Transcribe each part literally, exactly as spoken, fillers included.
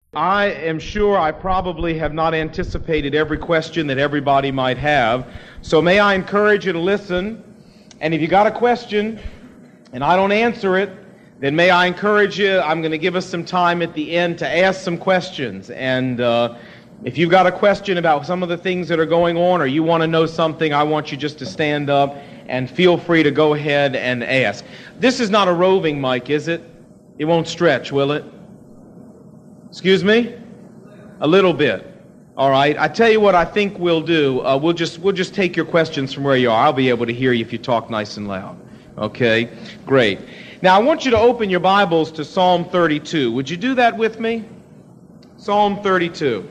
I am sure I probably have not anticipated every question that everybody might have. So may I encourage you to listen, and if you got a question and I don't answer it, then may I encourage you, I'm going to give us some time at the end to ask some questions. And uh, if you've got a question about some of the things that are going on, or you want to know something, I want you just to stand up and feel free to go ahead and ask. This is not a roving mic, is it? It won't stretch, will it? Excuse me? A little bit. All right. I tell you what I think we'll do. Uh, we'll just we'll just take your questions from where you are. I'll be able to hear you if you talk nice and loud. Okay? Great. Now I want you to open your Bibles to Psalm thirty-two. Would you do that with me? Psalm thirty-two.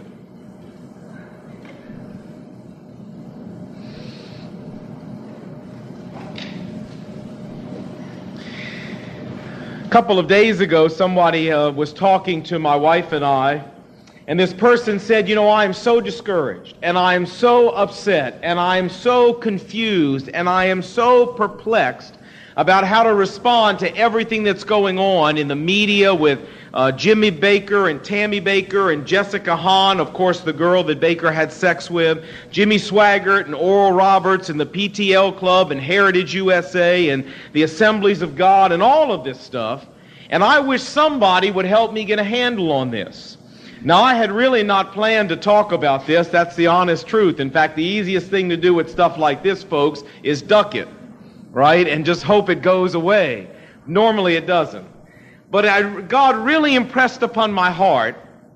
A couple of days ago, somebody uh, was talking to my wife and I, and this person said, you know, I am so discouraged, and I am so upset, and I am so confused, and I am so perplexed about how to respond to everything that's going on in the media with uh, Jimmy Bakker and Tammy Bakker and Jessica Hahn, of course the girl that Bakker had sex with, Jimmy Swaggart and Oral Roberts and the P T L Club and Heritage U S A and the Assemblies of God and all of this stuff. And I wish somebody would help me get a handle on this. Now, I had really not planned to talk about this. That's the honest truth. In fact, the easiest thing to do with stuff like this, folks, is duck it, right? And just hope it goes away. Normally it doesn't. But I, God really impressed upon my heart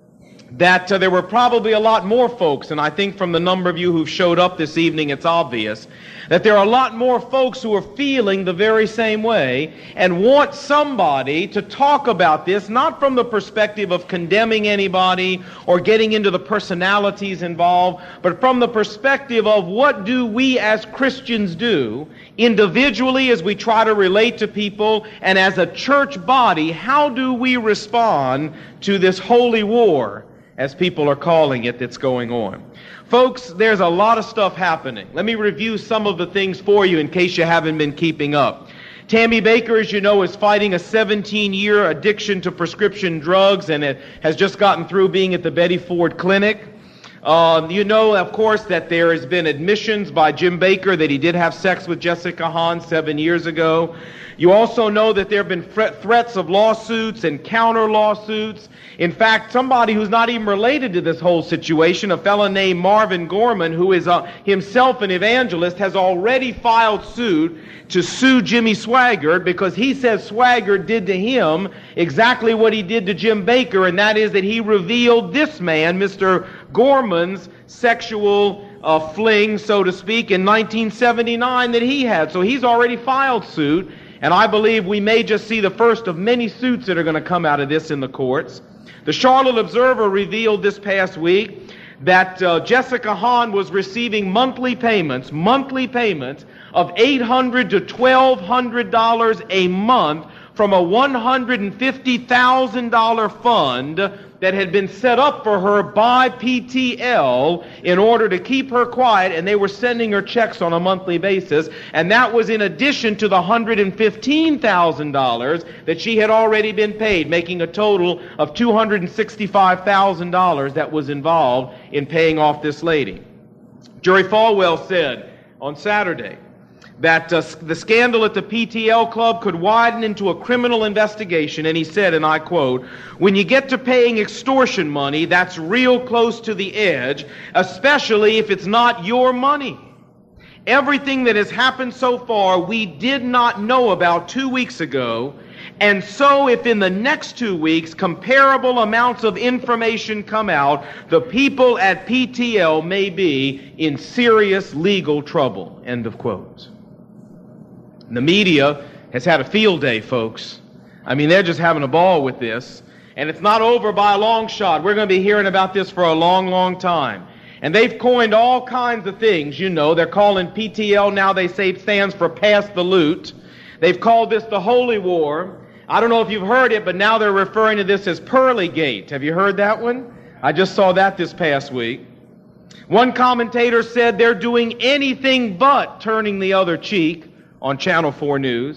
that uh, there were probably a lot more folks, and I think from the number of you who've showed up this evening, it's obvious, that there are a lot more folks who are feeling the very same way and want somebody to talk about this, not from the perspective of condemning anybody or getting into the personalities involved, but from the perspective of what do we as Christians do individually as we try to relate to people, and as a church body, how do we respond to this holy war, as people are calling it, that's going on. Folks, there's a lot of stuff happening. Let me review some of the things for you in case you haven't been keeping up. Tammy Bakker, as you know, is fighting a seventeen-year addiction to prescription drugs, and it has just gotten through being at the Betty Ford Clinic. Uh, you know, of course, that there has been admissions by Jim Bakker that he did have sex with Jessica Hahn seven years ago. You also know that there have been threats of lawsuits and counter-lawsuits. In fact, somebody who's not even related to this whole situation, a fellow named Marvin Gorman, who is uh, himself an evangelist, has already filed suit to sue Jimmy Swaggart because he says Swaggart did to him exactly what he did to Jim Bakker, and that is that he revealed this man, Mister Gorman's sexual uh, fling, so to speak, in nineteen seventy-nine that he had. So he's already filed suit, and I believe we may just see the first of many suits that are going to come out of this in the courts. The Charlotte Observer revealed this past week that uh, Jessica Hahn was receiving monthly payments, monthly payments of eight hundred dollars to twelve hundred dollars a month from a one hundred fifty thousand dollars fund that had been set up for her by P T L in order to keep her quiet, and they were sending her checks on a monthly basis, and that was in addition to the one hundred fifteen thousand dollars that she had already been paid, making a total of two hundred sixty-five thousand dollars that was involved in paying off this lady. Jerry Falwell said on Saturday that uh, the scandal at the P T L Club could widen into a criminal investigation, and he said, and I quote, "When you get to paying extortion money, that's real close to the edge, especially if it's not your money. Everything that has happened so far we did not know about two weeks ago, and so if in the next two weeks comparable amounts of information come out, the people at P T L may be in serious legal trouble." End of quote. The media has had a field day, folks. I mean, they're just having a ball with this. And it's not over by a long shot. We're going to be hearing about this for a long, long time. And they've coined all kinds of things, you know. They're calling P T L now, they say it stands for Pass the Loot. They've called this the Holy War. I don't know if you've heard it, but now they're referring to this as Pearlygate. Have you heard that one? I just saw that this past week. One commentator said they're doing anything but turning the other cheek on Channel four News.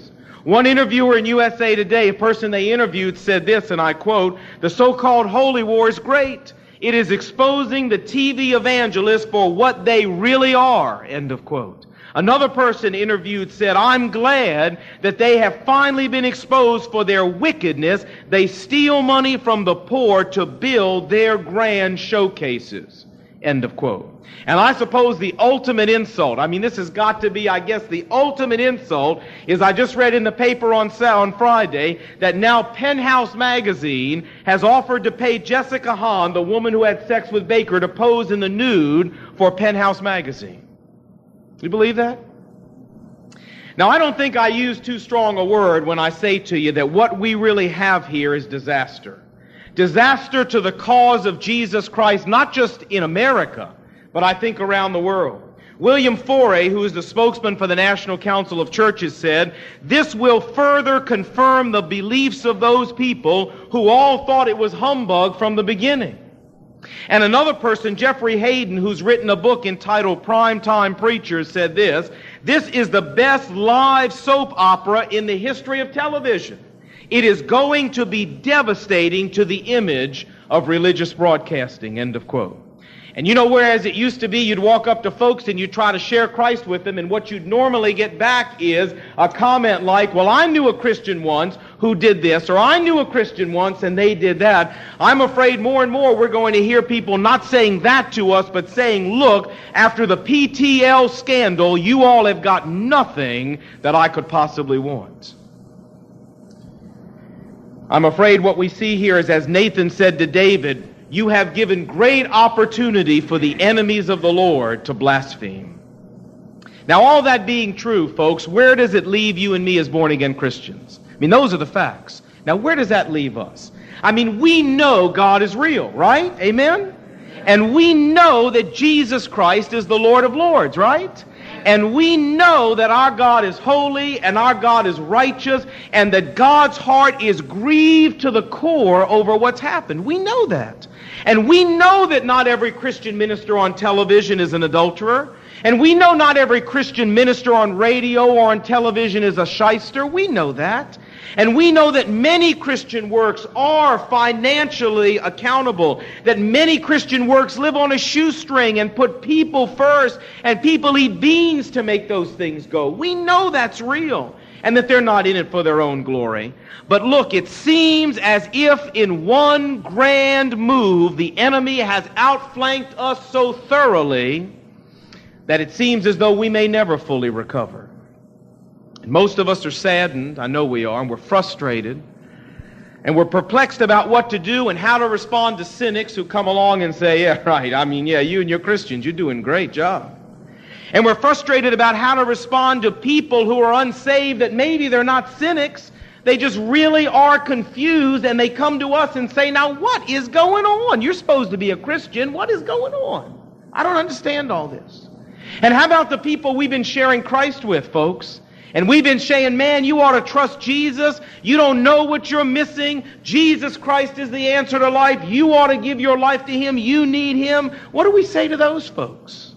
One interviewer in U S A Today, a person they interviewed, said this, and I quote, "The so-called holy war is great. It is exposing the T V evangelists for what they really are," end of quote. Another person interviewed said, "I'm glad that they have finally been exposed for their wickedness. They steal money from the poor to build their grand showcases," end of quote. And I suppose the ultimate insult, I mean, this has got to be, I guess, the ultimate insult is I just read in the paper on, on Friday that now Penthouse Magazine has offered to pay Jessica Hahn, the woman who had sex with Baker, to pose in the nude for Penthouse Magazine. You believe that? Now, I don't think I use too strong a word when I say to you that what we really have here is disaster. Disaster to the cause of Jesus Christ, not just in America, but I think around the world. William Forey, who is the spokesman for the National Council of Churches, said, "This will further confirm the beliefs of those people who all thought it was humbug from the beginning." And another person, Jeffrey Hayden, who's written a book entitled Primetime Preachers, said this, "This is the best live soap opera in the history of television. It is going to be devastating to the image of religious broadcasting," end of quote. And you know, whereas it used to be you'd walk up to folks and you'd try to share Christ with them, and what you'd normally get back is a comment like, "Well, I knew a Christian once who did this," or "I knew a Christian once and they did that." I'm afraid more and more we're going to hear people not saying that to us, but saying, "Look, after the P T L scandal, you all have got nothing that I could possibly want." I'm afraid what we see here is, as Nathan said to David, "You have given great opportunity for the enemies of the Lord to blaspheme." Now, all that being true, folks, where does it leave you and me as born-again Christians? I mean, those are the facts. Now, where does that leave us? I mean, we know God is real, right? Amen? And we know that Jesus Christ is the Lord of Lords, right? And we know that our God is holy and our God is righteous and that God's heart is grieved to the core over what's happened. We know that. And we know that not every Christian minister on television is an adulterer. And we know not every Christian minister on radio or on television is a shyster. We know that. And we know that many Christian works are financially accountable, that many Christian works live on a shoestring and put people first, and people eat beans to make those things go. We know that's real, and that they're not in it for their own glory. But look, it seems as if in one grand move, the enemy has outflanked us so thoroughly that it seems as though we may never fully recover. Most of us are saddened, I know we are, and we're frustrated, and we're perplexed about what to do and how to respond to cynics who come along and say, "Yeah, right, I mean, yeah, you and your Christians, you're doing a great job." And we're frustrated about how to respond to people who are unsaved, that maybe they're not cynics, they just really are confused, and they come to us and say, "Now, what is going on? You're supposed to be a Christian. What is going on? I don't understand all this." And how about the people we've been sharing Christ with, folks? And we've been saying, "Man, you ought to trust Jesus. You don't know what you're missing. Jesus Christ is the answer to life. You ought to give your life to Him. You need Him." What do we say to those folks?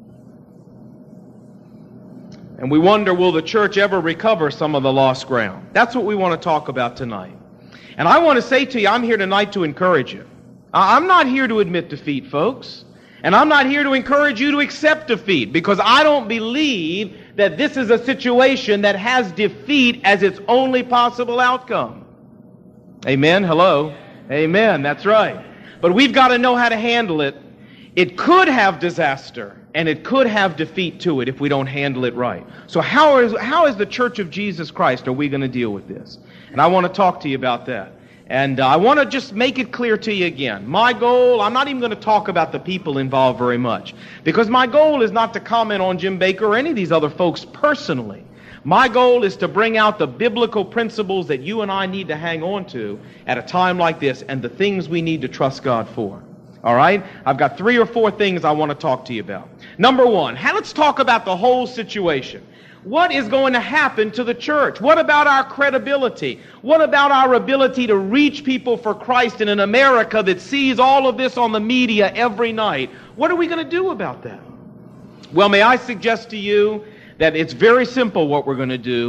And we wonder, will the church ever recover some of the lost ground? That's what we want to talk about tonight. And I want to say to you, I'm here tonight to encourage you. I'm not here to admit defeat, folks. And I'm not here to encourage you to accept defeat, because I don't believe that this is a situation that has defeat as its only possible outcome. Amen? Hello? Amen. That's right. But we've got to know how to handle it. It could have disaster, and it could have defeat to it if we don't handle it right. So how is, how is the Church of Jesus Christ are we going to deal with this? And I want to talk to you about that. And uh, I want to just make it clear to you again. My goal, I'm not even going to talk about the people involved very much, because my goal is not to comment on Jim Bakker or any of these other folks personally. My goal is to bring out the biblical principles that you and I need to hang on to at a time like this, and the things we need to trust God for. All right? I've got three or four things I want to talk to you about. Number one, how, let's talk about the whole situation. What is going to happen to the church? What about our credibility? What about our ability to reach people for Christ in an America that sees all of this on the media every night? What are we going to do about that? Well, may I suggest to you that it's very simple what we're going to do.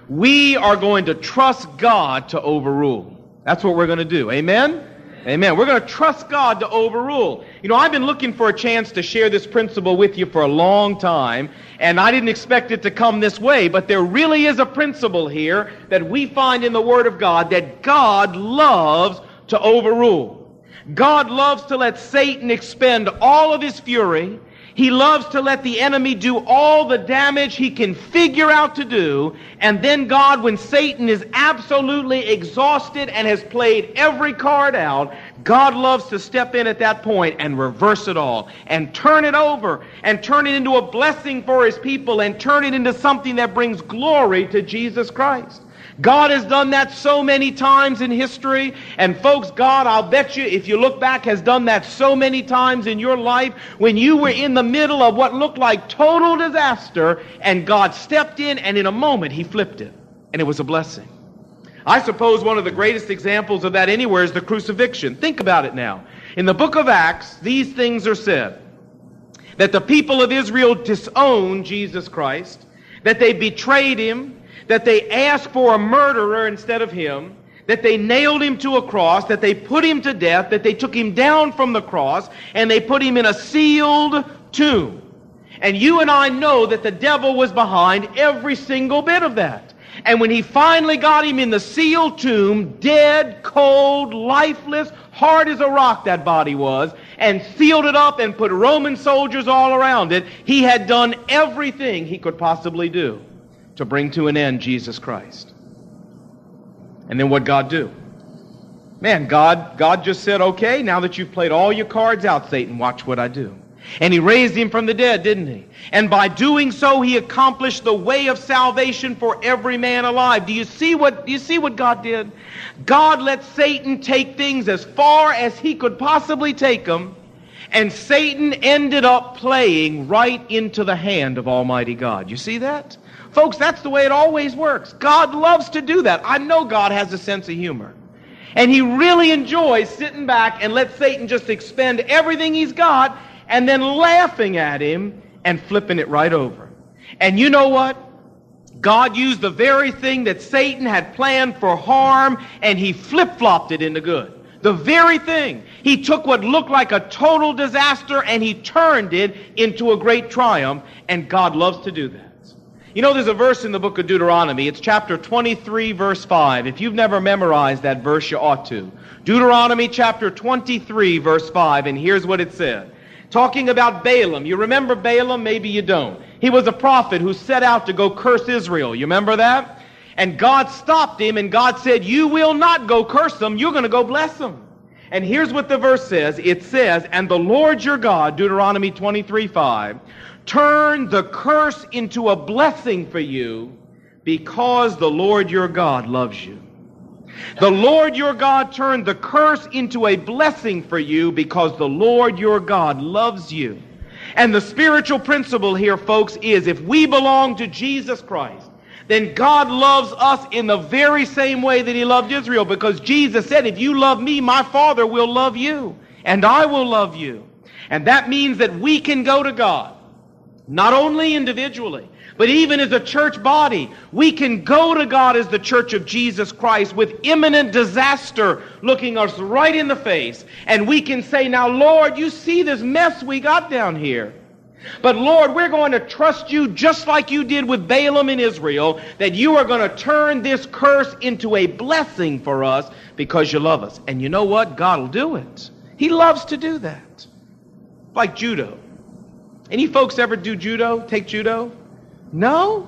we are going to trust God to overrule. That's what we're going to do. Amen? Amen. We're going to trust God to overrule. You know, I've been looking for a chance to share this principle with you for a long time, and I didn't expect it to come this way, but there really is a principle here that we find in the Word of God that God loves to overrule. God loves to let Satan expend all of his fury. He loves to let the enemy do all the damage he can figure out to do. And then God, when Satan is absolutely exhausted and has played every card out, God loves to step in at that point and reverse it all and turn it over and turn it into a blessing for his people and turn it into something that brings glory to Jesus Christ. God has done that so many times in history. And folks, God, I'll bet you, if you look back, has done that so many times in your life when you were in the middle of what looked like total disaster, and God stepped in, and in a moment he flipped it, and it was a blessing. I suppose one of the greatest examples of that anywhere is the crucifixion. Think about it now. In the book of Acts, these things are said, that the people of Israel disowned Jesus Christ, that they betrayed him, that they asked for a murderer instead of him, that they nailed him to a cross, that they put him to death, that they took him down from the cross, and they put him in a sealed tomb. And you and I know that the devil was behind every single bit of that. And when he finally got him in the sealed tomb, dead, cold, lifeless, hard as a rock that body was, and sealed it up and put Roman soldiers all around it, he had done everything he could possibly do to bring to an end Jesus Christ. And then what'd God do? Man, God, God just said, okay, now that you've played all your cards out, Satan, watch what I do. And he raised him from the dead, didn't he? And by doing so, he accomplished the way of salvation for every man alive. Do you see what, do you see what God did? God let Satan take things as far as he could possibly take them, and Satan ended up playing right into the hand of Almighty God. You see that? Folks, that's the way it always works. God loves to do that. I know God has a sense of humor. And he really enjoys sitting back and let Satan just expend everything he's got and then laughing at him and flipping it right over. And you know what? God used the very thing that Satan had planned for harm, and he flip-flopped it into good. The very thing. He took what looked like a total disaster and he turned it into a great triumph, and God loves to do that. You know, there's a verse in the book of Deuteronomy. It's chapter twenty-three, verse five. If you've never memorized that verse, you ought to. Deuteronomy chapter twenty-three, verse five, and here's what it said. Talking about Balaam. You remember Balaam? Maybe you don't. He was a prophet who set out to go curse Israel. You remember that? And God stopped him, and God said, you will not go curse them. You're going to go bless them. And here's what the verse says. It says, and the Lord your God, Deuteronomy twenty-three, five, turn the curse into a blessing for you because the Lord your God loves you. The Lord your God turned the curse into a blessing for you because the Lord your God loves you. And the spiritual principle here, folks, is if we belong to Jesus Christ, then God loves us in the very same way that he loved Israel, because Jesus said, if you love me, my Father will love you, and I will love you. And that means that we can go to God, not only individually, but even as a church body. We can go to God as the church of Jesus Christ with imminent disaster looking us right in the face. And we can say, now, Lord, you see this mess we got down here. But Lord, we're going to trust you just like you did with Balaam in Israel, that you are going to turn this curse into a blessing for us because you love us. And you know what? God will do it. He loves to do that. Like judo. Any folks ever do judo? Take judo? No?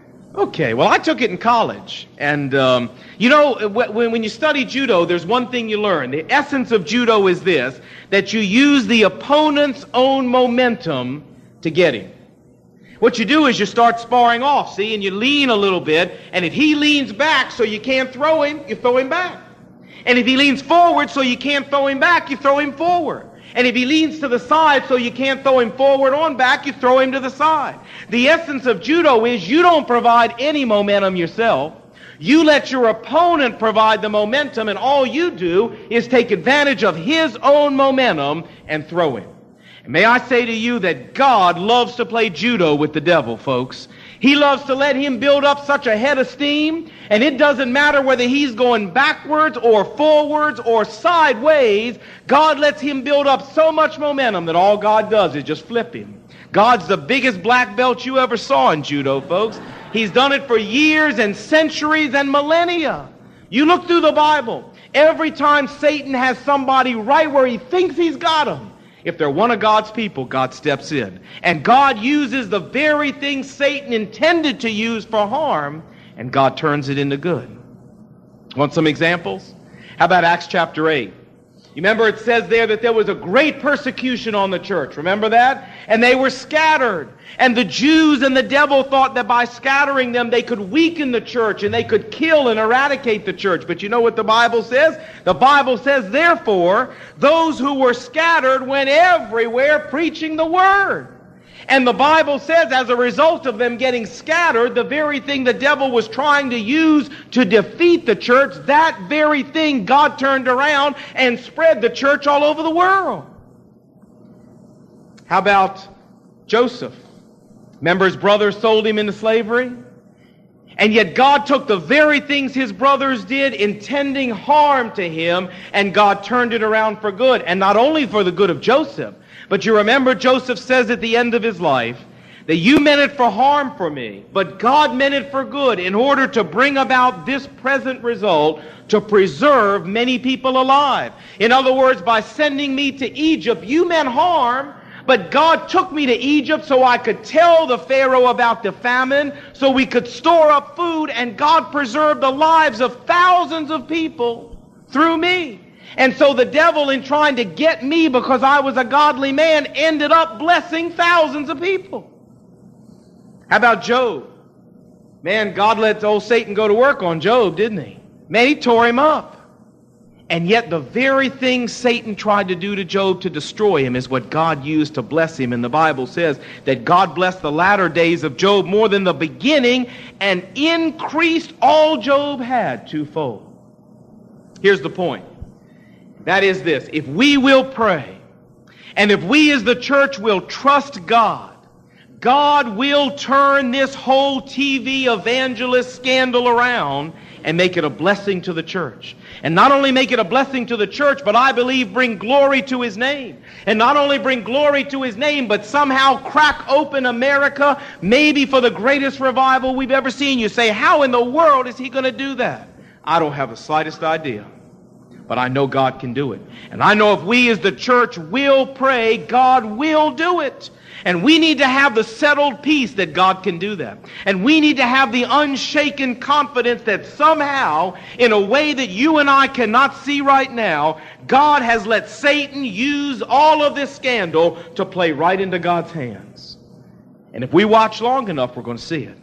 Okay, well, I took it in college. And, um, you know, when, when you study judo, there's one thing you learn. The essence of judo is this, that you use the opponent's own momentum to get him. What you do is you start sparring off, see, and you lean a little bit, and if he leans back so you can't throw him, you throw him back. And if he leans forward so you can't throw him back, you throw him forward. And if he leans to the side so you can't throw him forward on back, you throw him to the side. The essence of judo is you don't provide any momentum yourself. You let your opponent provide the momentum, and all you do is take advantage of his own momentum and throw him. And may I say to you that God loves to play judo with the devil, folks. He loves to let him build up such a head of steam, and it doesn't matter whether he's going backwards or forwards or sideways. God lets him build up so much momentum that all God does is just flip him. God's the biggest black belt you ever saw in judo, folks. He's done it for years and centuries and millennia. You look through the Bible. Every time Satan has somebody right where he thinks he's got them, if they're one of God's people, God steps in. And God uses the very thing Satan intended to use for harm, and God turns it into good. Want some examples? How about Acts chapter eight? You remember it says there that there was a great persecution on the church. Remember that? And they were scattered. And the Jews and the devil thought that by scattering them they could weaken the church and they could kill and eradicate the church. But you know what the Bible says? The Bible says, therefore, those who were scattered went everywhere preaching the word. And the Bible says, as a result of them getting scattered, the very thing the devil was trying to use to defeat the church, that very thing God turned around and spread the church all over the world. How about Joseph? Remember his brothers sold him into slavery? And yet God took the very things his brothers did, intending harm to him, and God turned it around for good. And not only for the good of Joseph, but you remember Joseph says at the end of his life that you meant it for harm for me, but God meant it for good in order to bring about this present result, to preserve many people alive. In other words, by sending me to Egypt, you meant harm, but God took me to Egypt so I could tell the Pharaoh about the famine, so we could store up food, and God preserved the lives of thousands of people through me. And so the devil, in trying to get me because I was a godly man, ended up blessing thousands of people. How about Job? Man, God let old Satan go to work on Job, didn't he? Man, he tore him up. And yet the very thing Satan tried to do to Job to destroy him is what God used to bless him. And the Bible says that God blessed the latter days of Job more than the beginning and increased all Job had twofold. Here's the point. That is this: if we will pray, and if we as the church will trust God, God will turn this whole T V evangelist scandal around and make it a blessing to the church. And not only make it a blessing to the church, but I believe bring glory to his name. And not only bring glory to his name, but somehow crack open America, maybe for the greatest revival we've ever seen. You say, how in the world is he going to do that? I don't have the slightest idea. But I know God can do it. And I know if we as the church will pray, God will do it. And we need to have the settled peace that God can do that. And we need to have the unshaken confidence that somehow, in a way that you and I cannot see right now, God has let Satan use all of this scandal to play right into God's hands. And if we watch long enough, we're going to see it.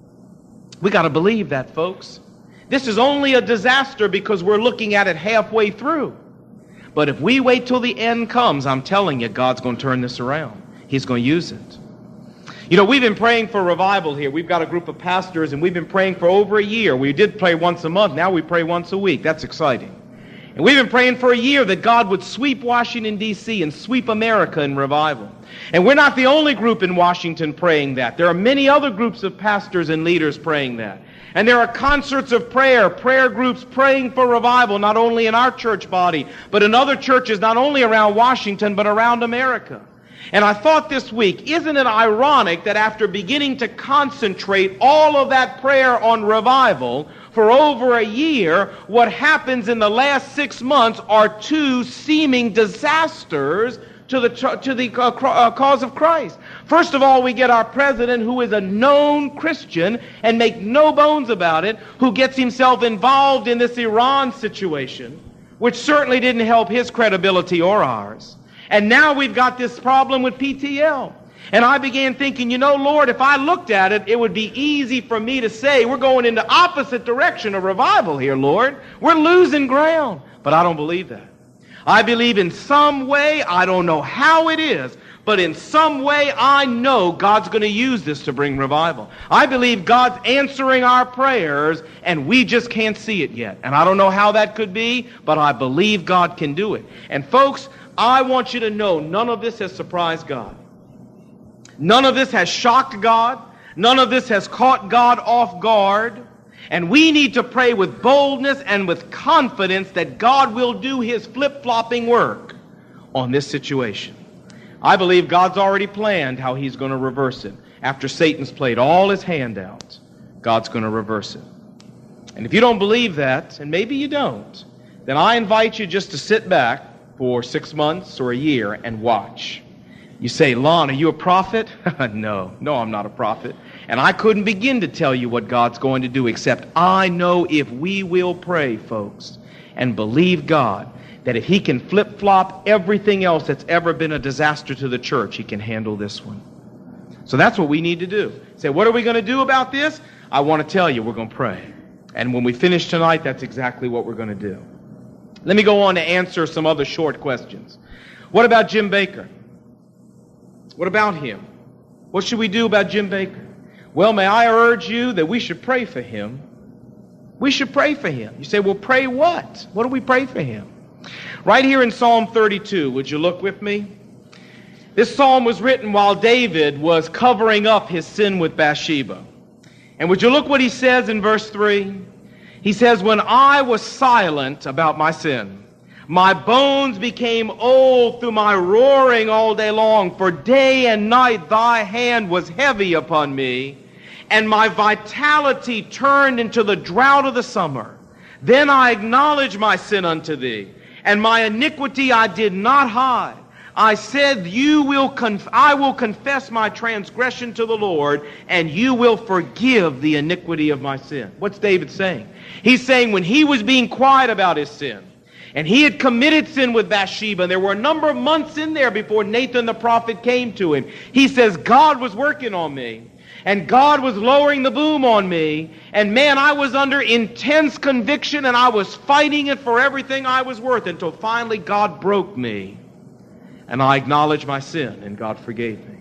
We got to believe that, folks. This is only a disaster because we're looking at it halfway through. But if we wait till the end comes, I'm telling you, God's going to turn this around. He's going to use it. You know, we've been praying for revival here. We've got a group of pastors, and we've been praying for over a year. We did pray once a month. Now we pray once a week. That's exciting. And we've been praying for a year that God would sweep Washington, D C and sweep America in revival. And we're not the only group in Washington praying that. There are many other groups of pastors and leaders praying that. And there are concerts of prayer, prayer groups praying for revival, not only in our church body, but in other churches, not only around Washington, but around America. And I thought this week, isn't it ironic that after beginning to concentrate all of that prayer on revival for over a year, what happens in the last six months are two seeming disasters to the to the uh, uh, cause of Christ. First of all, we get our president, who is a known Christian, and make no bones about it, who gets himself involved in this Iran situation, which certainly didn't help his credibility or ours. And now we've got this problem with P T L. And I began thinking, you know, Lord, if I looked at it, it would be easy for me to say, we're going in the opposite direction of revival here, Lord. We're losing ground. But I don't believe that. I believe in some way, I don't know how it is, but in some way I know God's going to use this to bring revival. I believe God's answering our prayers, and we just can't see it yet. And I don't know how that could be, but I believe God can do it. And folks, I want you to know none of this has surprised God. None of this has shocked God. None of this has caught God off guard. And we need to pray with boldness and with confidence that God will do His flip-flopping work on this situation. I believe God's already planned how He's going to reverse it. After Satan's played all his hand out, God's going to reverse it. And if you don't believe that, and maybe you don't, then I invite you just to sit back for six months or a year and watch. You say, Lon, are you a prophet? No, no, I'm not a prophet. And I couldn't begin to tell you what God's going to do, except I know if we will pray, folks, and believe God, that if He can flip-flop everything else that's ever been a disaster to the church, He can handle this one. So that's what we need to do. Say, what are we going to do about this? I want to tell you, we're going to pray. And when we finish tonight, that's exactly what we're going to do. Let me go on to answer some other short questions. What about Jim Bakker? What about him? What should we do about Jim Bakker? Well, may I urge you that we should pray for him. We should pray for him. You say, well, pray what? What do we pray for him? Right here in Psalm thirty-two, would you look with me? This psalm was written while David was covering up his sin with Bathsheba. And would you look what he says in verse three? He says, when I was silent about my sin, my bones became old through my roaring all day long. For day and night thy hand was heavy upon me, and my vitality turned into the drought of the summer. Then I acknowledged my sin unto thee, and my iniquity I did not hide. I said, you will conf- I will confess my transgression to the Lord, and you will forgive the iniquity of my sin. What's David saying? He's saying when he was being quiet about his sin, and he had committed sin with Bathsheba, and there were a number of months in there before Nathan the prophet came to him. He says, God was working on me, and God was lowering the boom on me, and man, I was under intense conviction, and I was fighting it for everything I was worth, until finally God broke me, and I acknowledged my sin, and God forgave me.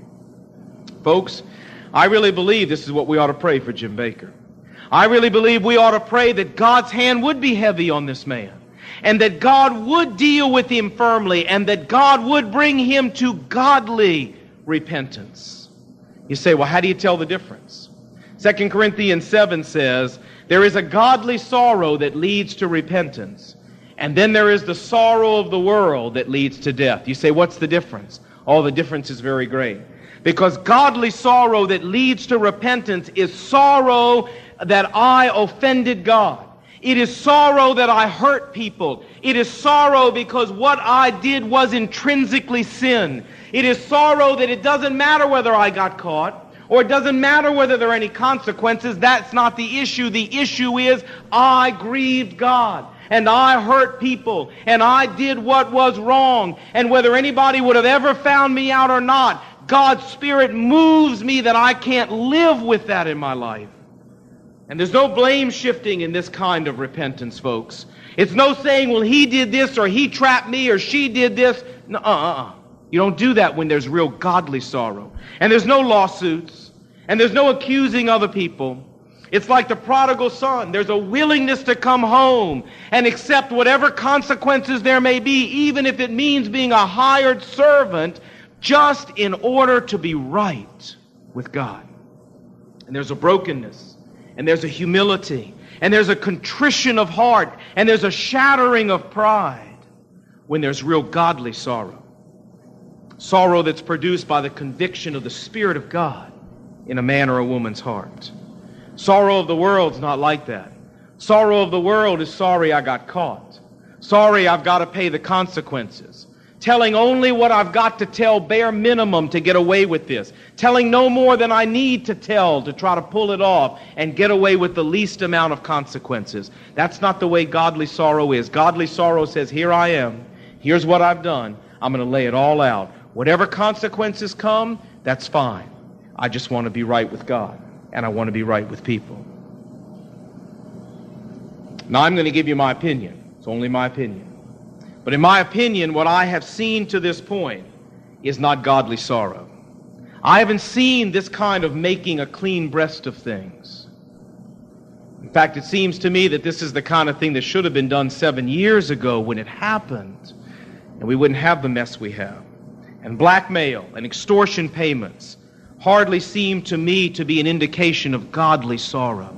Folks, I really believe this is what we ought to pray for Jim Bakker. I really believe we ought to pray that God's hand would be heavy on this man, and that God would deal with him firmly, and that God would bring him to godly repentance. You say, well, how do you tell the difference? Second Corinthians seven says, there is a godly sorrow that leads to repentance, and then there is the sorrow of the world that leads to death. You say, what's the difference? Oh, the difference is very great. Because godly sorrow that leads to repentance is sorrow that I offended God. It is sorrow that I hurt people. It is sorrow because what I did was intrinsically sin. It is sorrow that it doesn't matter whether I got caught, or it doesn't matter whether there are any consequences. That's not the issue. The issue is I grieved God, and I hurt people, and I did what was wrong. And whether anybody would have ever found me out or not, God's Spirit moves me that I can't live with that in my life. And there's no blame shifting in this kind of repentance, folks. It's no saying, well, he did this, or he trapped me, or she did this. No, uh-uh. You don't do that when there's real godly sorrow. And there's no lawsuits, and there's no accusing other people. It's like the prodigal son. There's a willingness to come home and accept whatever consequences there may be, even if it means being a hired servant, just in order to be right with God. And there's a brokenness, and there's a humility, and there's a contrition of heart, and there's a shattering of pride when there's real godly sorrow. Sorrow that's produced by the conviction of the Spirit of God in a man or a woman's heart. Sorrow of the world's not like that. Sorrow of the world is sorry I got caught. Sorry I've got to pay the consequences. Telling only what I've got to tell, bare minimum, to get away with this. Telling no more than I need to tell to try to pull it off and get away with the least amount of consequences. That's not the way godly sorrow is. Godly sorrow says, here I am. Here's what I've done. I'm going to lay it all out. Whatever consequences come, that's fine. I just want to be right with God, and I want to be right with people. Now, I'm going to give you my opinion. It's only my opinion. But in my opinion, what I have seen to this point is not godly sorrow. I haven't seen this kind of making a clean breast of things. In fact, it seems to me that this is the kind of thing that should have been done seven years ago when it happened, and we wouldn't have the mess we have. And blackmail and extortion payments, hardly seem to me to be an indication of godly sorrow.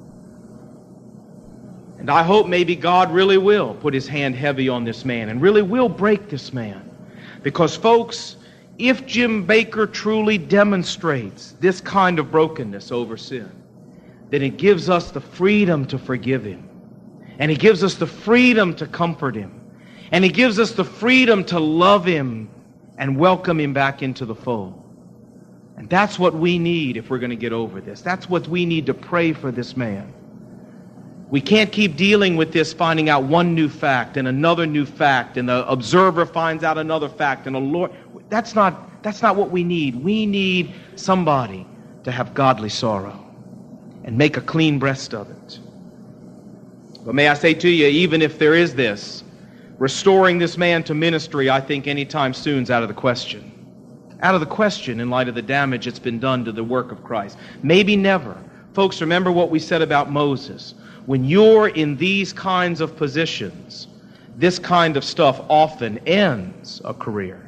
And I hope maybe God really will put his hand heavy on this man and really will break this man. Because, folks, if Jim Bakker truly demonstrates this kind of brokenness over sin, then it gives us the freedom to forgive him. And it gives us the freedom to comfort him. And it gives us the freedom to love him and welcome him back into the fold. And that's what we need if we're going to get over this. That's what we need to pray for this man. We can't keep dealing with this, finding out one new fact and another new fact, and the observer finds out another fact, and the Lord. That's not, that's not what we need. We need somebody to have godly sorrow and make a clean breast of it. But may I say to you, even if there is this, restoring this man to ministry, I think anytime soon is out of the question. Out of the question in light of the damage that's been done to the work of Christ. Maybe never. Folks, remember what we said about Moses. When you're in these kinds of positions, this kind of stuff often ends a career.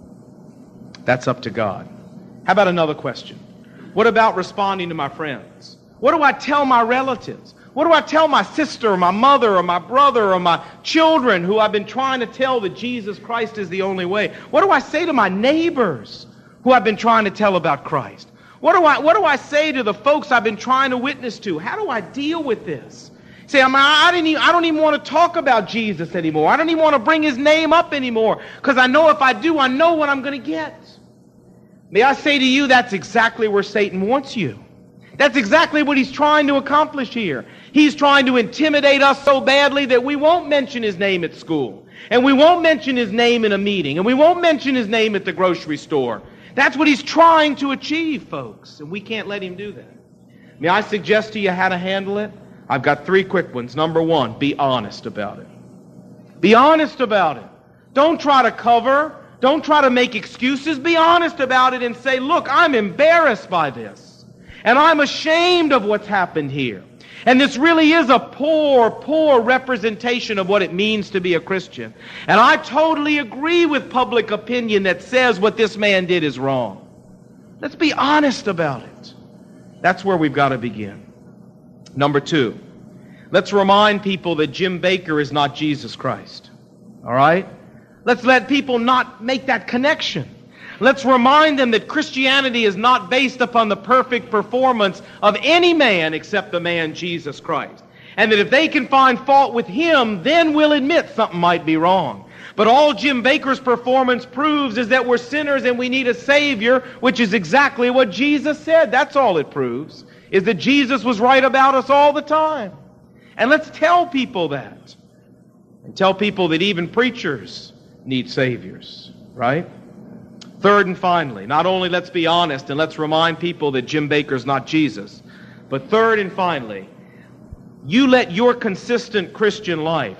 That's up to God. How about another question? What about responding to my friends? What do I tell my relatives? What do I tell my sister or my mother or my brother or my children who I've been trying to tell that Jesus Christ is the only way? What do I say to my neighbors who I've been trying to tell about Christ? What do I, what do I say to the folks I've been trying to witness to? How do I deal with this? See, I, mean, I, didn't even, I don't even want to talk about Jesus anymore. I don't even want to bring his name up anymore, because I know if I do, I know what I'm going to get. May I say to you, that's exactly where Satan wants you. That's exactly what he's trying to accomplish here. He's trying to intimidate us so badly that we won't mention his name at school, and we won't mention his name in a meeting, and we won't mention his name at the grocery store. That's what he's trying to achieve, folks, and we can't let him do that. May I suggest to you how to handle it? I've got three quick ones. Number one, be honest about it. Be honest about it. Don't try to cover. Don't try to make excuses. Be honest about it and say, look, I'm embarrassed by this, and I'm ashamed of what's happened here. And this really is a poor, poor representation of what it means to be a Christian. And I totally agree with public opinion that says what this man did is wrong. Let's be honest about it. That's where we've got to begin. Number two, let's remind people that Jim Bakker is not Jesus Christ. All right? Let's let people not make that connection. Let's remind them that Christianity is not based upon the perfect performance of any man except the man Jesus Christ. And that if they can find fault with him, then we'll admit something might be wrong. But all Jim Bakker's performance proves is that we're sinners and we need a Savior, which is exactly what Jesus said. That's all it proves, is that Jesus was right about us all the time. And let's tell people that. And tell people that even preachers need Saviors, right? Third and finally, not only let's be honest and let's remind people that Jim Bakker's not Jesus, but third and finally, you let your consistent Christian life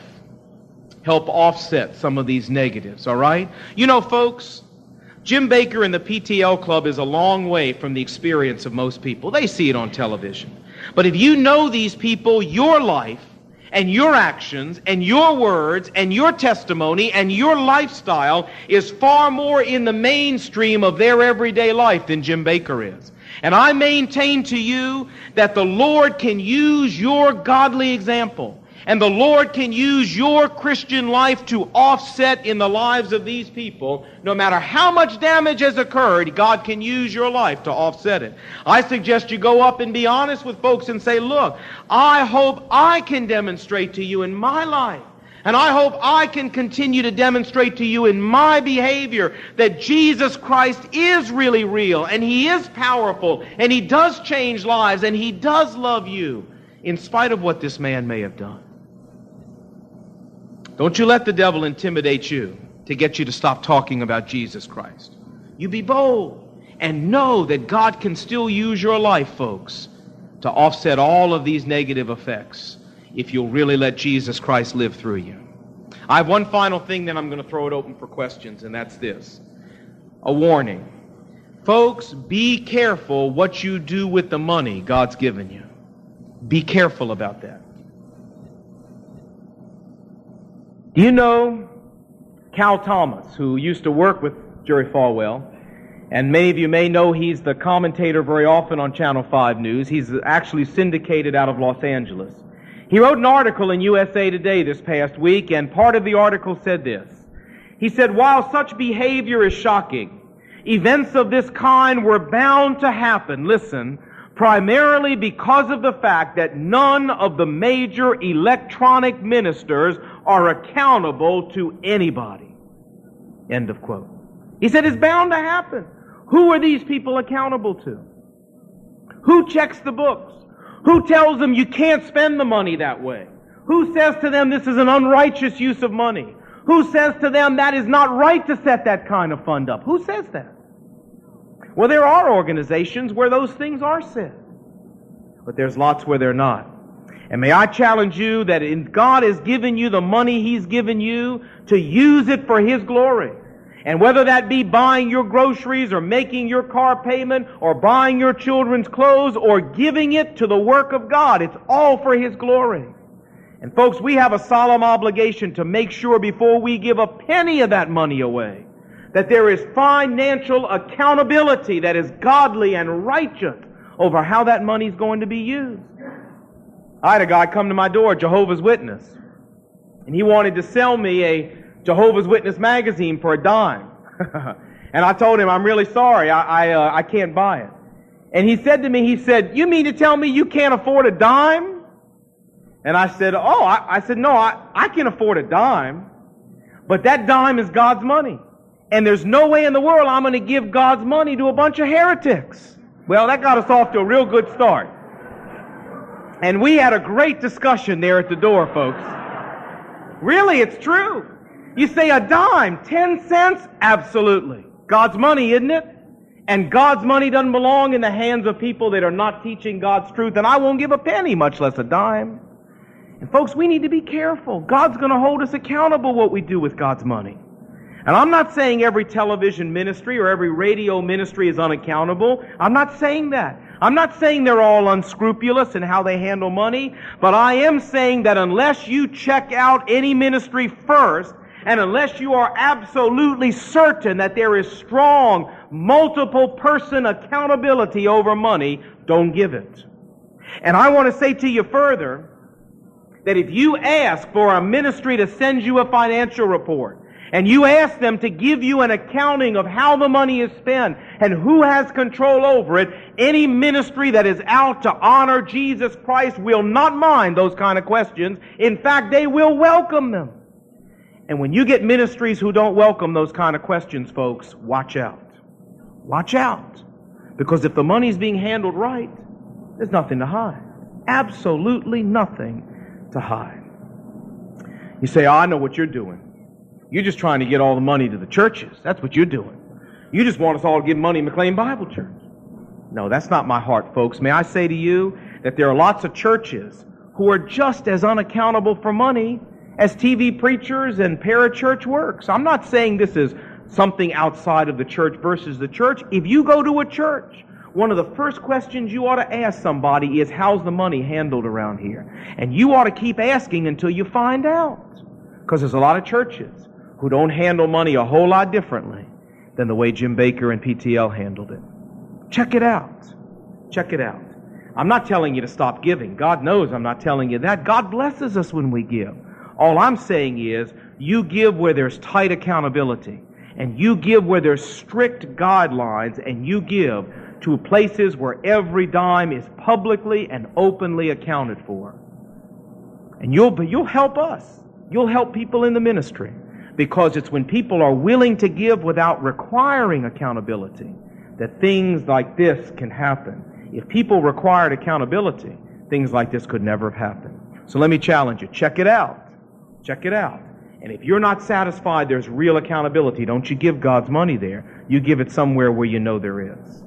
help offset some of these negatives, all right? You know, folks, Jim Bakker and the P T L Club is a long way from the experience of most people. They see it on television. But if you know these people, your life and your actions and your words and your testimony and your lifestyle is far more in the mainstream of their everyday life than Jim Bakker is. And I maintain to you that the Lord can use your godly example and the Lord can use your Christian life to offset in the lives of these people. No matter how much damage has occurred, God can use your life to offset it. I suggest you go up and be honest with folks and say, look, I hope I can demonstrate to you in my life, and I hope I can continue to demonstrate to you in my behavior that Jesus Christ is really real, and He is powerful, and He does change lives, and He does love you, in spite of what this man may have done. Don't you let the devil intimidate you to get you to stop talking about Jesus Christ. You be bold and know that God can still use your life, folks, to offset all of these negative effects if you'll really let Jesus Christ live through you. I have one final thing, then I'm going to throw it open for questions, and that's this. A warning. Folks, be careful what you do with the money God's given you. Be careful about that. Do you know Cal Thomas, who used to work with Jerry Falwell? And many of you may know he's the commentator very often on Channel five News. He's actually syndicated out of Los Angeles. He wrote an article in U S A Today this past week, and part of the article said this. He said, while such behavior is shocking, events of this kind were bound to happen, listen, primarily because of the fact that none of the major electronic ministers are accountable to anybody. End of quote. He said it's bound to happen. Who are these people accountable to? Who checks the books? Who tells them you can't spend the money that way? Who says to them this is an unrighteous use of money? Who says to them that is not right to set that kind of fund up? Who says that? Well, there are organizations where those things are said, but there's lots where they're not. And may I challenge you that in God has given you the money He's given you to use it for His glory. And whether that be buying your groceries or making your car payment or buying your children's clothes or giving it to the work of God, it's all for His glory. And folks, we have a solemn obligation to make sure before we give a penny of that money away that there is financial accountability that is godly and righteous over how that money is going to be used. I had a guy come to my door, Jehovah's Witness, and he wanted to sell me a Jehovah's Witness magazine for a dime. And I told him, I'm really sorry, I I, uh, I can't buy it. And he said to me, he said, you mean to tell me you can't afford a dime? And I said, oh, I, I said, no, I, I can afford a dime, but that dime is God's money. And there's no way in the world I'm going to give God's money to a bunch of heretics. Well, that got us off to a real good start. And we had a great discussion there at the door, folks. Really, it's true. You say a dime, ten cents? Absolutely. God's money, isn't it? And God's money doesn't belong in the hands of people that are not teaching God's truth, and I won't give a penny, much less a dime. And folks, we need to be careful. God's going to hold us accountable what we do with God's money. And I'm not saying every television ministry or every radio ministry is unaccountable. I'm not saying that. I'm not saying they're all unscrupulous in how they handle money, but I am saying that unless you check out any ministry first, and unless you are absolutely certain that there is strong, multiple person accountability over money, don't give it. And I want to say to you further that if you ask for a ministry to send you a financial report, and you ask them to give you an accounting of how the money is spent and who has control over it, any ministry that is out to honor Jesus Christ will not mind those kind of questions. In fact, they will welcome them. And when you get ministries who don't welcome those kind of questions, folks, watch out. Watch out. Because if the money's being handled right, there's nothing to hide. Absolutely nothing to hide. You say, oh, I know what you're doing. You're just trying to get all the money to the churches. That's what you're doing. You just want us all to give money to McLean Bible Church. No, that's not my heart, folks. May I say to you that there are lots of churches who are just as unaccountable for money as T V preachers and parachurch works. I'm not saying this is something outside of the church versus the church. If you go to a church, one of the first questions you ought to ask somebody is, how's the money handled around here? And you ought to keep asking until you find out. Because there's a lot of churches who don't handle money a whole lot differently than the way Jim Bakker and P T L handled it. Check it out. Check it out. I'm not telling you to stop giving. God knows I'm not telling you that. God blesses us when we give. All I'm saying is, you give where there's tight accountability, and you give where there's strict guidelines, and you give to places where every dime is publicly and openly accounted for. And you'll, you'll help us. You'll help people in the ministry. Because it's when people are willing to give without requiring accountability that things like this can happen. If people required accountability, things like this could never have happened. So let me challenge you. Check it out. Check it out. And if you're not satisfied there's real accountability, don't you give God's money there. You give it somewhere where you know there is.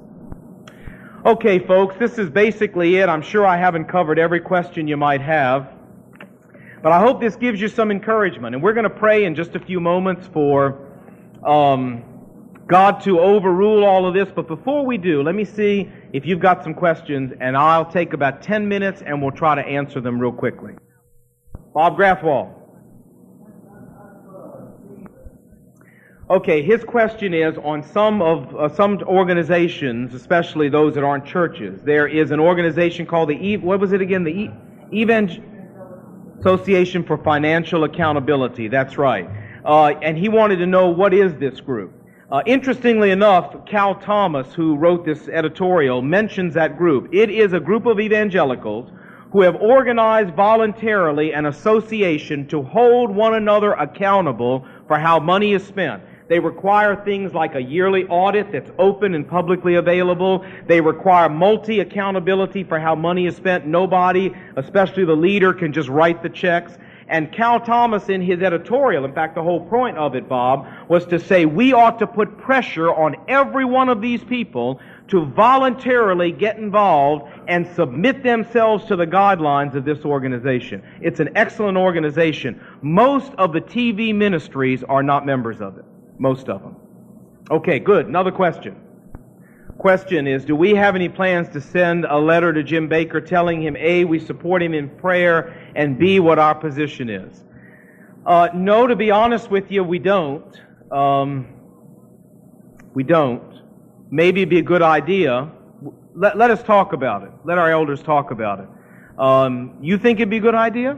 Okay, folks, this is basically it. I'm sure I haven't covered every question you might have. But I hope this gives you some encouragement. And we're going to pray in just a few moments for um, God to overrule all of this. But before we do, let me see if you've got some questions, and I'll take about ten minutes and we'll try to answer them real quickly. Bob Grathwall. Okay, his question is on some of uh, some organizations, especially those that aren't churches. There is an organization called the e- what was it again? The e- Evangel Association for Financial Accountability. That's right. Uh, and he wanted to know, what is this group? Uh, interestingly enough, Cal Thomas, who wrote this editorial, mentions that group. It is a group of evangelicals who have organized voluntarily an association to hold one another accountable for how money is spent. They require things like a yearly audit that's open and publicly available. They require multi-accountability for how money is spent. Nobody, especially the leader, can just write the checks. And Cal Thomas, in his editorial, in fact, the whole point of it, Bob, was to say we ought to put pressure on every one of these people to voluntarily get involved and submit themselves to the guidelines of this organization. It's an excellent organization. Most of the T V ministries are not members of it. Most of them. Okay, good. Another question. Question is, do we have any plans to send a letter to Jim Bakker telling him, A, we support him in prayer, and B, what our position is? Uh, no, to be honest with you, we don't. Um, we don't. Maybe it'd be a good idea. Let, let us talk about it. Let our elders talk about it. Um, you think it'd be a good idea?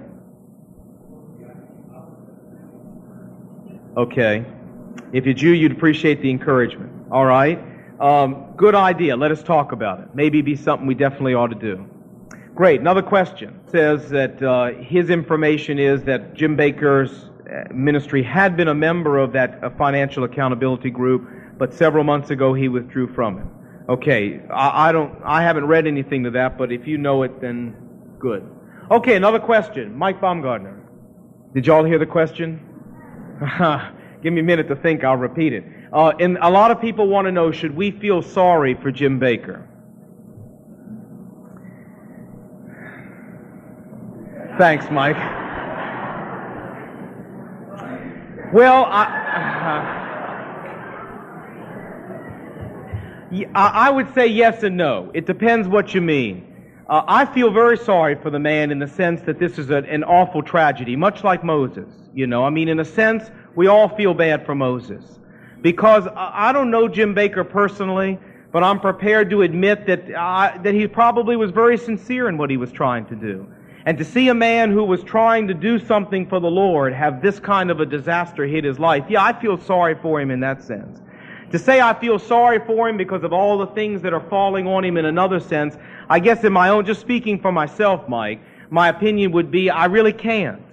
Okay. If it's you, you'd appreciate the encouragement. All right? Um, good idea. Let us talk about it. Maybe it'd be something we definitely ought to do. Great. Another question. It says that uh, his information is that Jim Bakker's ministry had been a member of that uh, financial accountability group, but several months ago he withdrew from it. Okay. I, I don't. I haven't read anything to that, but if you know it, then good. Okay. Another question. Mike Baumgartner. Did y'all hear the question? Give me a minute to think. I'll repeat it. Uh, and a lot of people want to know, should we feel sorry for Jim Bakker? Thanks, Mike. Well, I, uh, I would say yes and no. It depends what you mean. Uh, I feel very sorry for the man in the sense that this is a, an awful tragedy, much like Moses. You know, I mean, in a sense, we all feel bad for Moses. Because I don't know Jim Bakker personally, but I'm prepared to admit that uh, that he probably was very sincere in what he was trying to do. And to see a man who was trying to do something for the Lord have this kind of a disaster hit his life, yeah, I feel sorry for him in that sense. To say I feel sorry for him because of all the things that are falling on him in another sense, I guess in my own, just speaking for myself, Mike, my opinion would be I really can't.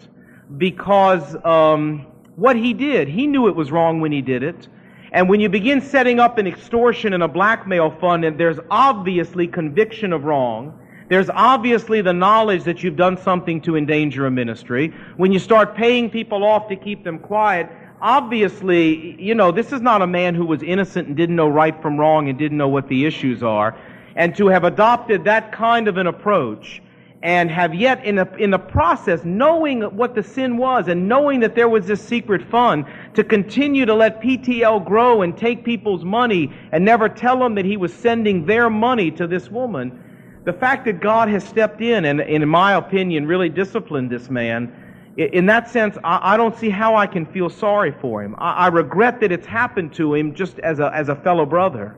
Because um, what he did, he knew it was wrong when he did it. And when you begin setting up an extortion and a blackmail fund, and there's obviously conviction of wrong, there's obviously the knowledge that you've done something to endanger a ministry. When you start paying people off to keep them quiet, obviously, you know, this is not a man who was innocent and didn't know right from wrong and didn't know what the issues are. And to have adopted that kind of an approach and have yet in the, in the process, knowing what the sin was and knowing that there was this secret fund, to continue to let P T L grow and take people's money and never tell them that he was sending their money to this woman, the fact that God has stepped in and, in my opinion, really disciplined this man, in that sense, I, I don't see how I can feel sorry for him. I, I regret that it's happened to him just as a, as a fellow brother.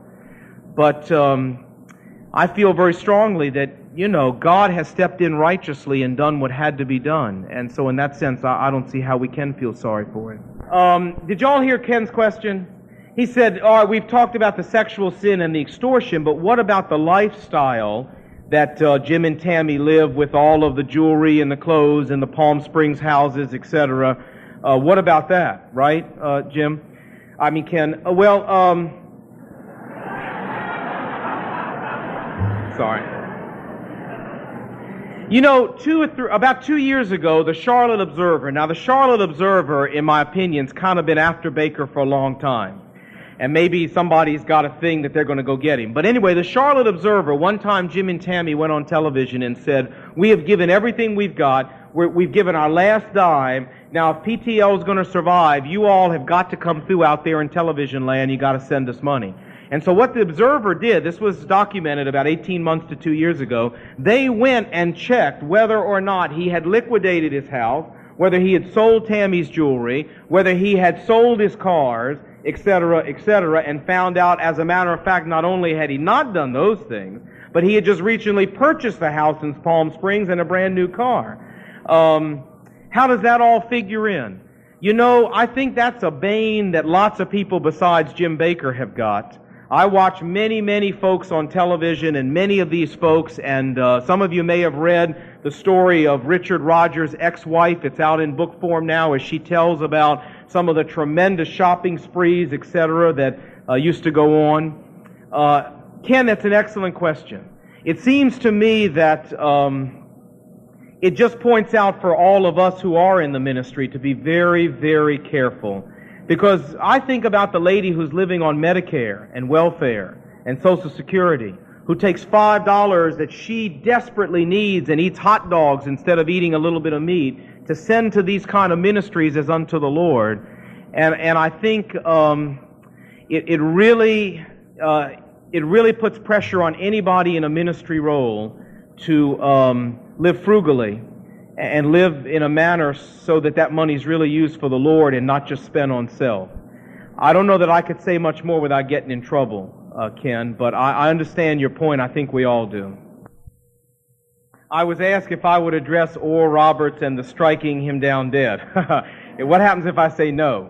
But um, I feel very strongly that, you know, God has stepped in righteously and done what had to be done. And so in that sense, I, I don't see how we can feel sorry for him. Um, did y'all hear Ken's question? He said, all right, we've talked about the sexual sin and the extortion, but what about the lifestyle that uh, Jim and Tammy live with, all of the jewelry and the clothes and the Palm Springs houses, et cetera? Uh, what about that, right, uh, Jim? I mean, Ken, uh, well, um, sorry. You know, two or three, about two years ago, the Charlotte Observer, now the Charlotte Observer, in my opinion, has kind of been after Bakker for a long time. And maybe somebody's got a thing that they're going to go get him. But anyway, the Charlotte Observer, one time Jim and Tammy went on television and said, we have given everything we've got. We're, we've given our last dime. Now, if P T L is going to survive, you all have got to come through out there in television land. You got to send us money. And so what the Observer did, this was documented about eighteen months to two years ago, they went and checked whether or not he had liquidated his house, whether he had sold Tammy's jewelry, whether he had sold his cars, et cetera, et cetera, and found out, as a matter of fact, not only had he not done those things, but he had just recently purchased a house in Palm Springs and a brand new car. Um, how does that all figure in? You know, I think that's a bane that lots of people besides Jim Bakker have got. I watch many, many folks on television, and many of these folks, and uh, some of you may have read the story of Richard Rogers' ex-wife. It's out in book form now, as she tells about some of the tremendous shopping sprees, et cetera, that uh, used to go on. Uh, Ken, that's an excellent question. It seems to me that um, it just points out for all of us who are in the ministry to be very, very careful. Because I think about the lady who's living on Medicare and welfare and Social Security, who takes five dollars that she desperately needs and eats hot dogs instead of eating a little bit of meat to send to these kind of ministries as unto the Lord. And and I think um, it, it really uh, it really puts pressure on anybody in a ministry role to um, live frugally and live in a manner so that that money is really used for the Lord and not just spent on self. I don't know that I could say much more without getting in trouble, uh, Ken, but I, I understand your point. I think we all do. I was asked if I would address Oral Roberts and the striking him down dead. What happens if I say no?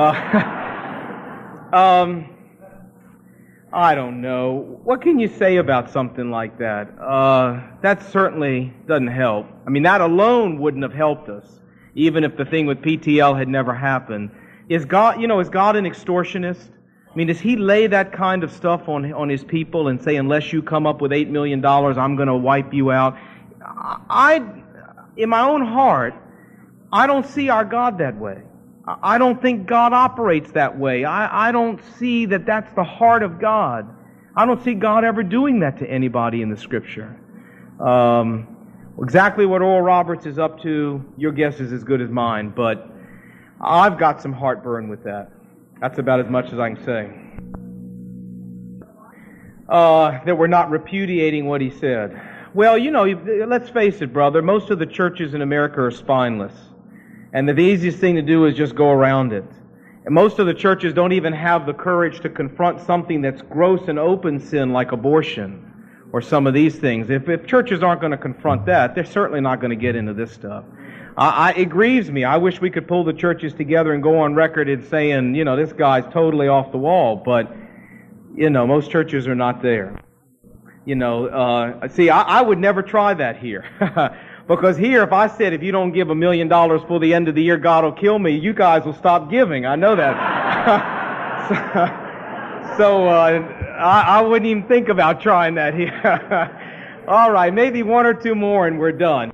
Uh, um, I don't know. What can you say about something like that? Uh, that certainly doesn't help. I mean, that alone wouldn't have helped us, even if the thing with P T L had never happened. Is God, you know, is God an extortionist? I mean, does He lay that kind of stuff on on His people and say, unless you come up with eight million dollars, I'm going to wipe you out? I, in my own heart, I don't see our God that way. I don't think God operates that way. I, I don't see that that's the heart of God. I don't see God ever doing that to anybody in the Scripture. Um, exactly what Oral Roberts is up to, your guess is as good as mine, but I've got some heartburn with that. That's about as much as I can say. Uh, that we're not repudiating what he said. Well, you know, let's face it, brother, most of the churches in America are spineless. And the easiest thing to do is just go around it. And most of the churches don't even have the courage to confront something that's gross and open sin like abortion or some of these things. If, if churches aren't going to confront that, they're certainly not going to get into this stuff. I, I, it grieves me. I wish we could pull the churches together and go on record in saying, you know, this guy's totally off the wall. But, you know, most churches are not there. You know, uh, see, I, I would never try that here. Because here, if I said, if you don't give a million dollars for the end of the year, God will kill me, you guys will stop giving. I know that. so, so uh, I, I wouldn't even think about trying that here. All right, maybe one or two more and we're done.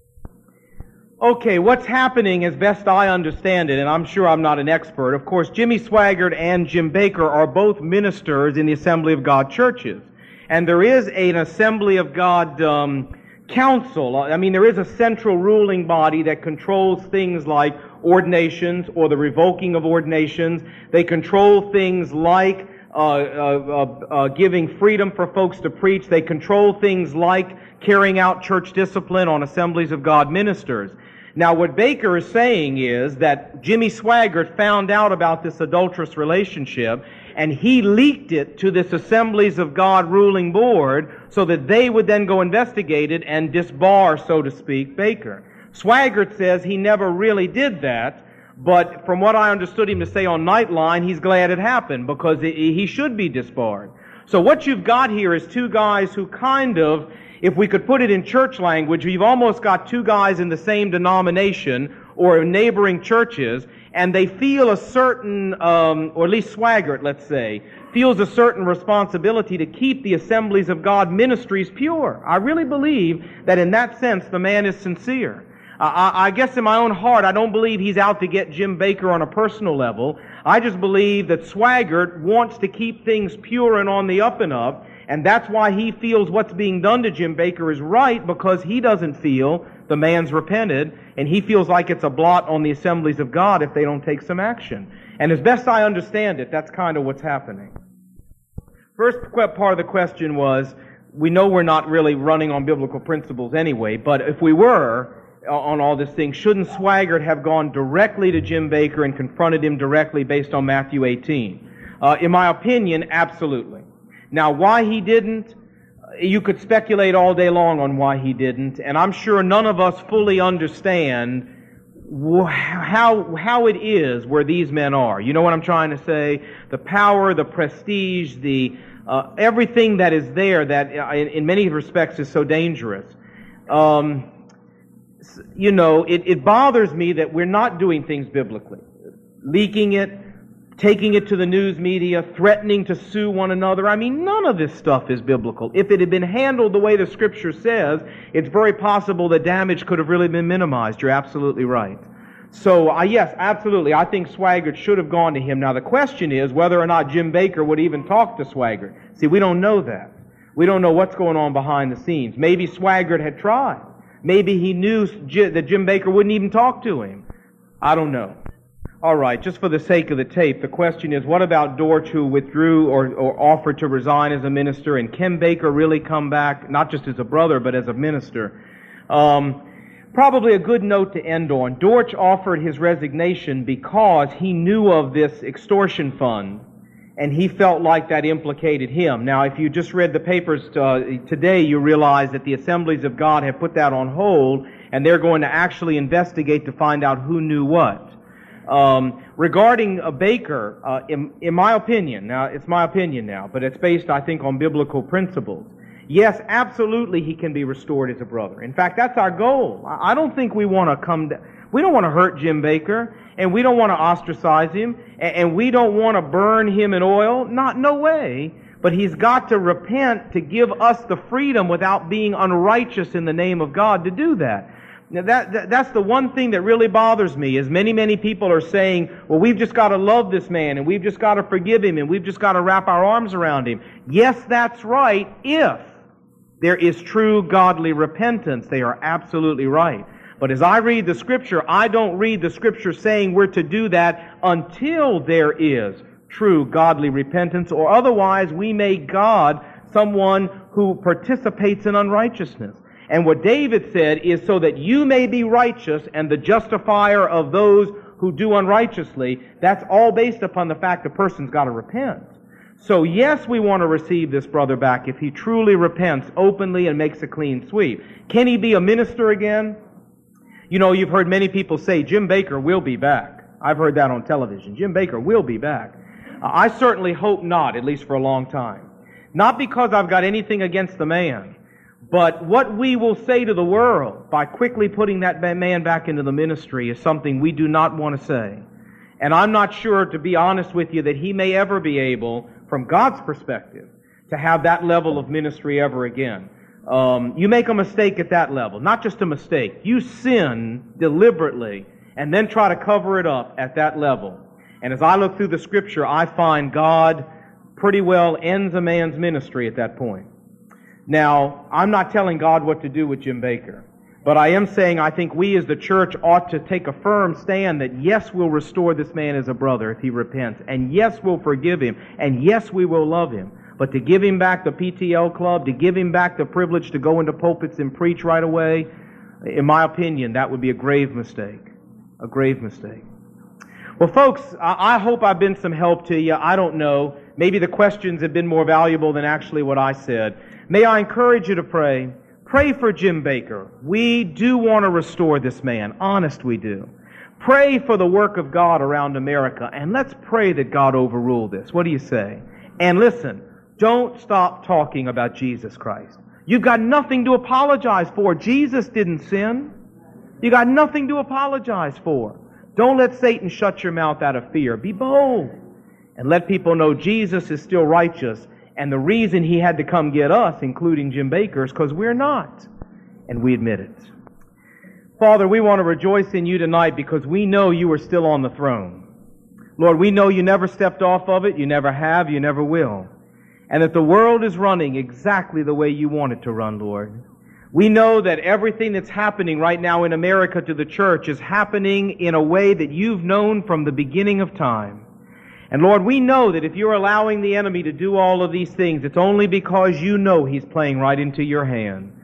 Okay, what's happening, as best I understand it, and I'm sure I'm not an expert, of course, Jimmy Swaggart and Jim Bakker are both ministers in the Assembly of God churches. And there is an Assembly of God um council. I mean, there is a central ruling body that controls things like ordinations or the revoking of ordinations. They control things like uh, uh, uh, giving freedom for folks to preach. They control things like carrying out church discipline on Assemblies of God ministers. Now, what Bakker is saying is that Jimmy Swaggart found out about this adulterous relationship, and he leaked it to this Assemblies of God ruling board so that they would then go investigate it and disbar, so to speak, Bakker. Swaggart says he never really did that, but from what I understood him to say on Nightline, he's glad it happened because he should be disbarred. So what you've got here is two guys who kind of, if we could put it in church language, you've almost got two guys in the same denomination or neighboring churches, and they feel a certain, um, or at least Swaggart, let's say, feels a certain responsibility to keep the Assemblies of God ministries pure. I really believe that in that sense the man is sincere. I, I guess in my own heart I don't believe he's out to get Jim Bakker on a personal level. I just believe that Swaggart wants to keep things pure and on the up and up, and that's why he feels what's being done to Jim Bakker is right, because he doesn't feel the man's repented, and he feels like it's a blot on the Assemblies of God if they don't take some action. And as best I understand it, that's kind of what's happening. First part of the question was, we know we're not really running on biblical principles anyway, but if we were, on all this thing, shouldn't Swaggart have gone directly to Jim Bakker and confronted him directly based on Matthew eighteen? Uh, in my opinion, absolutely. Now, why he didn't, you could speculate all day long on why he didn't, and I'm sure none of us fully understand how how it is where these men are. You know what I'm trying to say? The power, the prestige, the uh, everything that is there that uh, in, in many respects is so dangerous. Um, you know, it, it bothers me that we're not doing things biblically. Leaking it, taking it to the news media, threatening to sue one another. I mean, none of this stuff is biblical. If it had been handled the way the Scripture says, it's very possible the damage could have really been minimized. You're absolutely right. So, uh, yes, absolutely, I think Swaggart should have gone to him. Now, the question is whether or not Jim Bakker would even talk to Swaggart. See, we don't know that. We don't know what's going on behind the scenes. Maybe Swaggart had tried. Maybe he knew that Jim Bakker wouldn't even talk to him. I don't know. All right, just for the sake of the tape, the question is, what about Dortch, who withdrew or, or offered to resign as a minister, and can Bakker really come back, not just as a brother, but as a minister? Um, probably a good note to end on. Dortch offered his resignation because he knew of this extortion fund, and he felt like that implicated him. Now, if you just read the papers uh, today, you realize that the Assemblies of God have put that on hold, and they're going to actually investigate to find out who knew what. Um, regarding a Bakker, uh, in, in my opinion, now it's my opinion now, but it's based, I think, on biblical principles. Yes, absolutely, he can be restored as a brother. In fact, that's our goal. I, I don't think we want to come. To, we don't want to hurt Jim Bakker, and we don't want to ostracize him, and, and we don't want to burn him in oil. Not, no way. But he's got to repent to give us the freedom without being unrighteous in the name of God to do that. Now that, that that's the one thing that really bothers me, is many, many people are saying, well, we've just got to love this man, and we've just got to forgive him, and we've just got to wrap our arms around him. Yes, that's right, if there is true godly repentance. They are absolutely right. But as I read the Scripture, I don't read the Scripture saying we're to do that until there is true godly repentance, or otherwise we make God someone who participates in unrighteousness. And what David said is, so that you may be righteous and the justifier of those who do unrighteously. That's all based upon the fact the person's got to repent. So yes, we want to receive this brother back if he truly repents openly and makes a clean sweep. Can he be a minister again? You know, you've heard many people say Jim Bakker will be back. I've heard that on television. Jim Bakker will be back. Uh, I certainly hope not, at least for a long time. Not because I've got anything against the man, but what we will say to the world by quickly putting that man back into the ministry is something we do not want to say. And I'm not sure, to be honest with you, that he may ever be able, from God's perspective, to have that level of ministry ever again. Um, you make a mistake at that level, not just a mistake. You sin deliberately and then try to cover it up at that level. And as I look through the Scripture, I find God pretty well ends a man's ministry at that point. Now, I'm not telling God what to do with Jim Bakker, but I am saying I think we as the church ought to take a firm stand that yes, we'll restore this man as a brother if he repents, and yes, we'll forgive him, and yes, we will love him. But to give him back the P T L club, to give him back the privilege to go into pulpits and preach right away, in my opinion, that would be a grave mistake. A grave mistake. Well, folks, I hope I've been some help to you. I don't know. Maybe the questions have been more valuable than actually what I said. May I encourage you to pray. Pray for Jim Bakker. We do want to restore this man. Honest, we do. Pray for the work of God around America, and let's pray that God overrule this. What do you say? And listen, don't stop talking about Jesus Christ. You've got nothing to apologize for. Jesus didn't sin. You got nothing to apologize for. Don't let Satan shut your mouth out of fear. Be bold and let people know Jesus is still righteous. And the reason he had to come get us, including Jim Bakker, is because we're not. And we admit it. Father, we want to rejoice in you tonight because we know you are still on the throne. Lord, we know you never stepped off of it. You never have. You never will. And that the world is running exactly the way you want it to run, Lord. We know that everything that's happening right now in America to the church is happening in a way that you've known from the beginning of time. And Lord, we know that if you're allowing the enemy to do all of these things, it's only because you know he's playing right into your hand.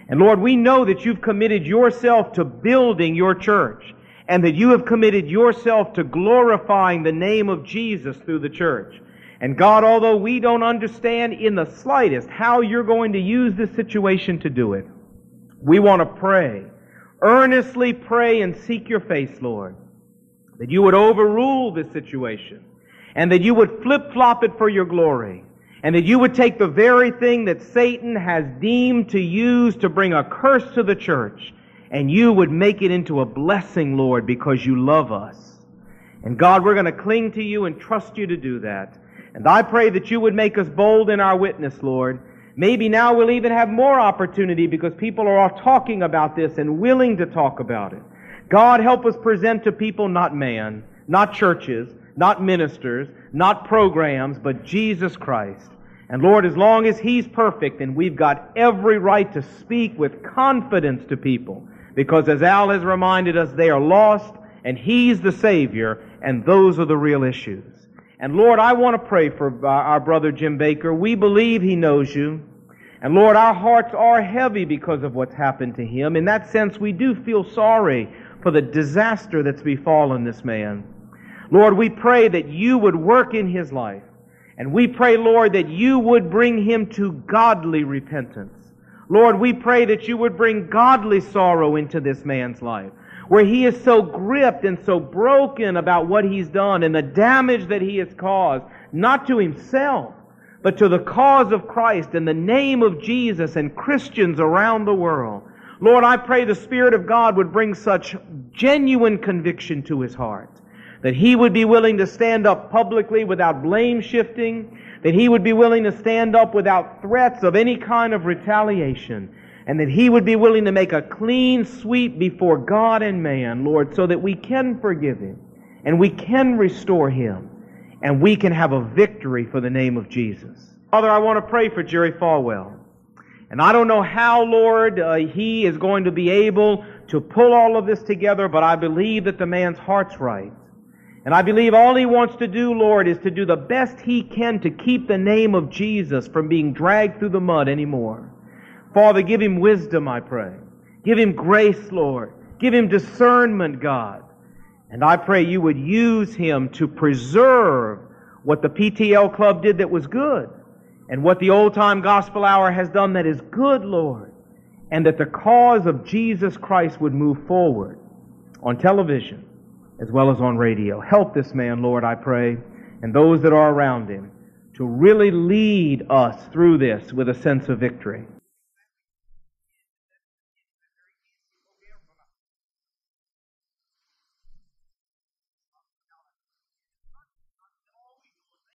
And Lord, we know that you've committed yourself to building your church, and that you have committed yourself to glorifying the name of Jesus through the church. And God, although we don't understand in the slightest how you're going to use this situation to do it, we want to pray, earnestly pray and seek your face, Lord, that you would overrule this situation, and that you would flip-flop it for your glory, and that you would take the very thing that Satan has deemed to use to bring a curse to the church, and you would make it into a blessing, Lord, because you love us. And God, we're going to cling to you and trust you to do that. And I pray that you would make us bold in our witness, Lord. Maybe now we'll even have more opportunity because people are all talking about this and willing to talk about it. God, help us present to people not man, not churches, not ministers, not programs, but Jesus Christ. And Lord, as long as He's perfect, then we've got every right to speak with confidence to people. Because as Al has reminded us, they are lost, and He's the Savior, and those are the real issues. And Lord, I want to pray for our brother Jim Bakker. We believe he knows you. And Lord, our hearts are heavy because of what's happened to him. In that sense, we do feel sorry for the disaster that's befallen this man. Lord, we pray that you would work in his life. And we pray, Lord, that you would bring him to godly repentance. Lord, we pray that you would bring godly sorrow into this man's life, where he is so gripped and so broken about what he's done and the damage that he has caused, not to himself, but to the cause of Christ and the name of Jesus and Christians around the world. Lord, I pray the Spirit of God would bring such genuine conviction to his heart, that he would be willing to stand up publicly without blame shifting, that he would be willing to stand up without threats of any kind of retaliation, and that he would be willing to make a clean sweep before God and man, Lord, so that we can forgive him, and we can restore him, and we can have a victory for the name of Jesus. Father, I want to pray for Jerry Falwell. And I don't know how, Lord, uh, he is going to be able to pull all of this together, but I believe that the man's heart's right. And I believe all he wants to do, Lord, is to do the best he can to keep the name of Jesus from being dragged through the mud anymore. Father, give him wisdom, I pray. Give him grace, Lord. Give him discernment, God. And I pray you would use him to preserve what the P T L Club did that was good, and what the Old Time Gospel Hour has done that is good, Lord, and that the cause of Jesus Christ would move forward on television as well as on radio. Help this man, Lord, I pray, and those that are around him to really lead us through this with a sense of victory.